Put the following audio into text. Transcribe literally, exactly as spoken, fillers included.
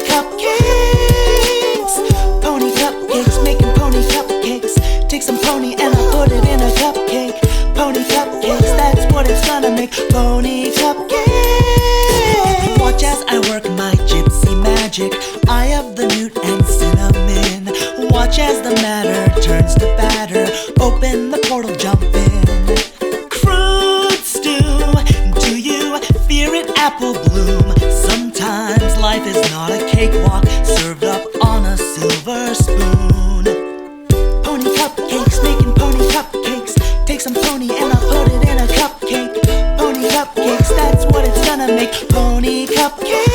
cupcakes. Pony cupcakes, making pony cupcakes. Take some pony and I put it in a cupcake. Pony cupcakes, that's what it's gonna make. Pony cupcakes. Watch as I work my gypsy magic. Eye of the newt and cinnamon. Watch as the matter turns to batter. Open the portal, jump in. Fruit stew, do you fear it? Apple bloom. Sometimes life is not a cakewalk served up on a silver spoon. Pony cupcakes, making pony cupcakes. Take some pony and I'll put it in a cupcake. Pony cupcakes, that's what it's gonna make. Pony cupcakes.